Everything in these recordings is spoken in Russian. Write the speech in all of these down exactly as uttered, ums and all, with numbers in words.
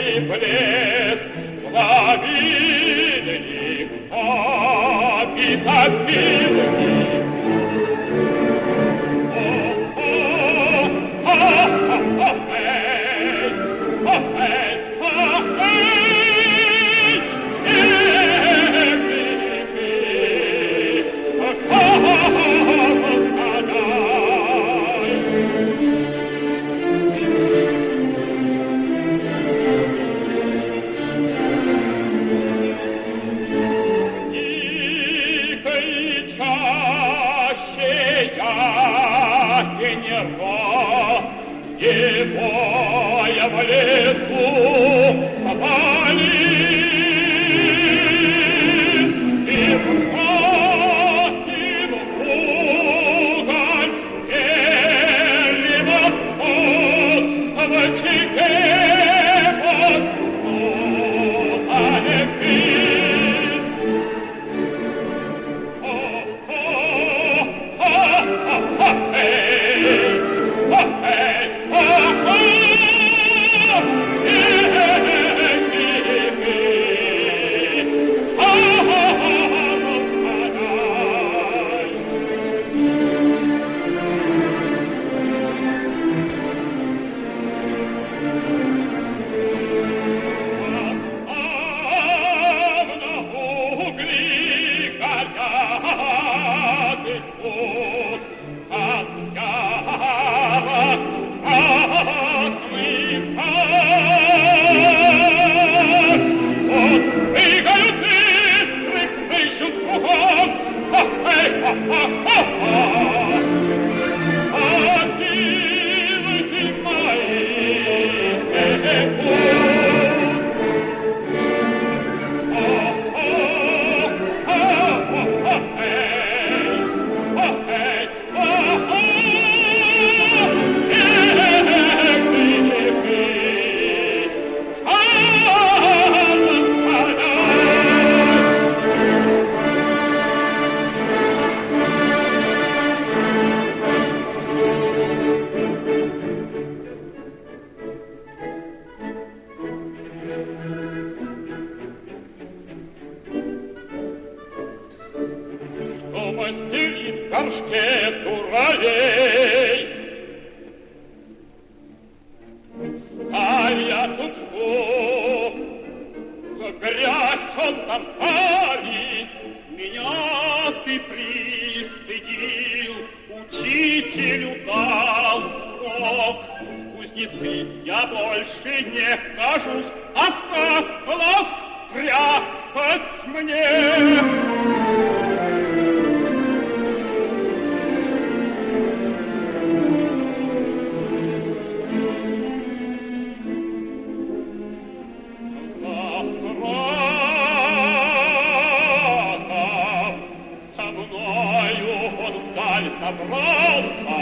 и блеск плавильник, обитопильник. Его я в лесу собрали, и бросил уголь, пели восход в чекепот, кто-то не пит. О-о-о-о-о-эй! Постелит в горшке дуралей. Ставя тут жгу, грязь он там палит, меня ты пристыдил, учителю дал урок. В кузнецы я больше не хожусь, оставь глаз стряпать мне. Собрался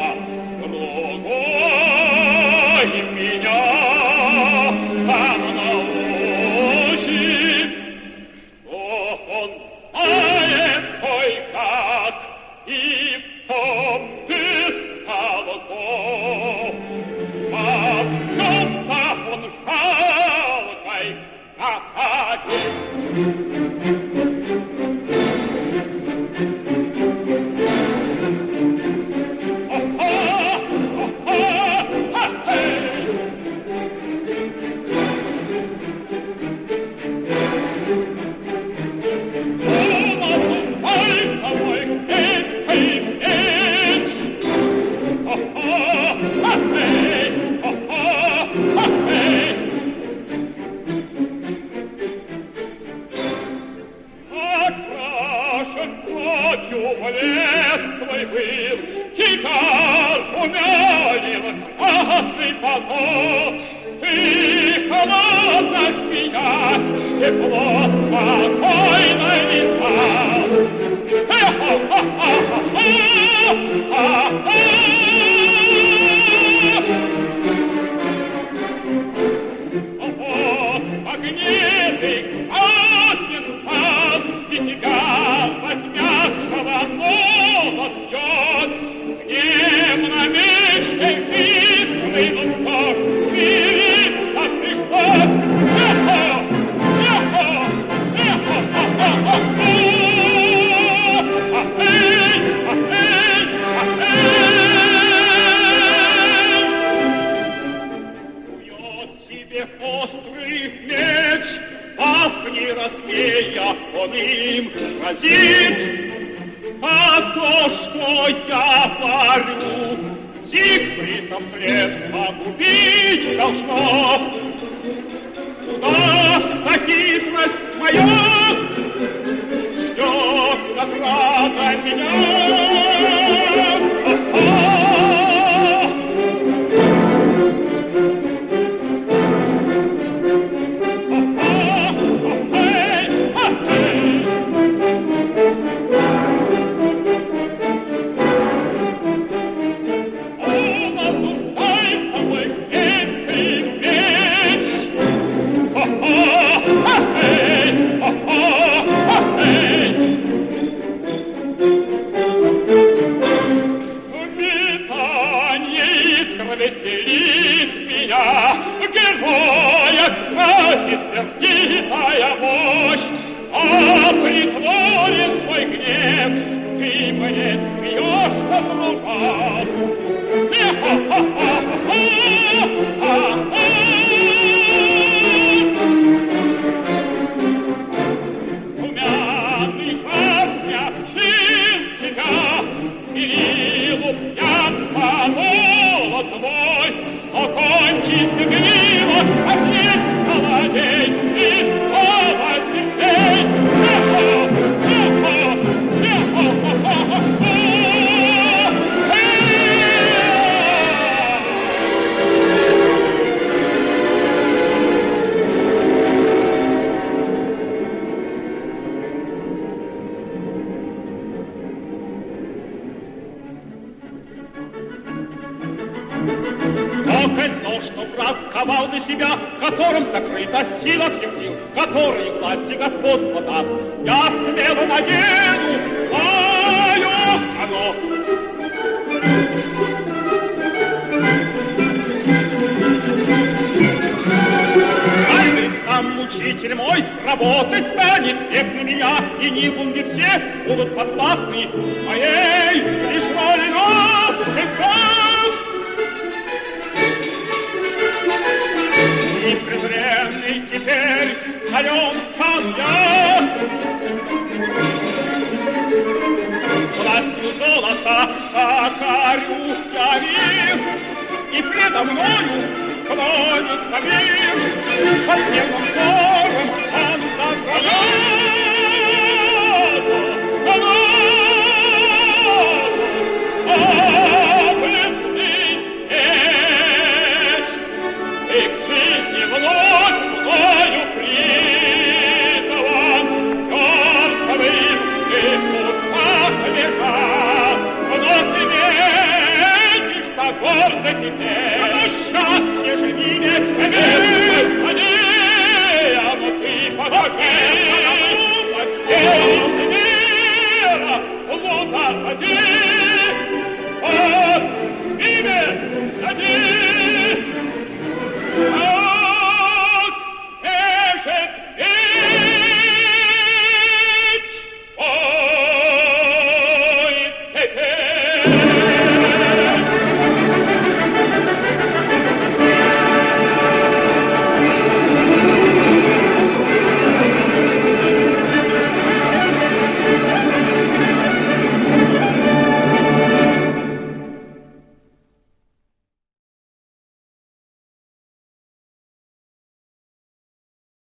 другой меня там научит, что он знает кое-как, и в том ты стал год. А всё-то он жалкой находит. Блеск твой был, теперь умялил красный поток. Ты холодно смеясь, тепло спокойно лизал. Огненный красен стал, и тебя поднявшего молот бьет. Гневно мечтой искрой, но все ж смириться пришлось. меч, пахни разбея, он им разит. А то, что я говорю, Зигфрида вслед погубить должно. Куда за хитрость моя ждет награда меня? Веселит меня, героя красит сердитая мощь, а притворен твой гнев, ты мне смеешься, дружок. Умянный жар смягчил тебя, смирил упрямца голод твой, окончись ты гриво, ослеп холодей, и снова звездей. Эхо, эхо, эхо, эхо, эхо. Кольцо, что брат сковал на себя, которым закрыта сила всех сил, которые власти Господь подаст. Я смело надену, мое оно. Каждый сам мучитель мой работать станет век на меня, и нигунги все будут подвластны моей лишь воли навсегда. И презренный теперь царем стал я. Властью золота покорю я мир, и предо мною склонится мир.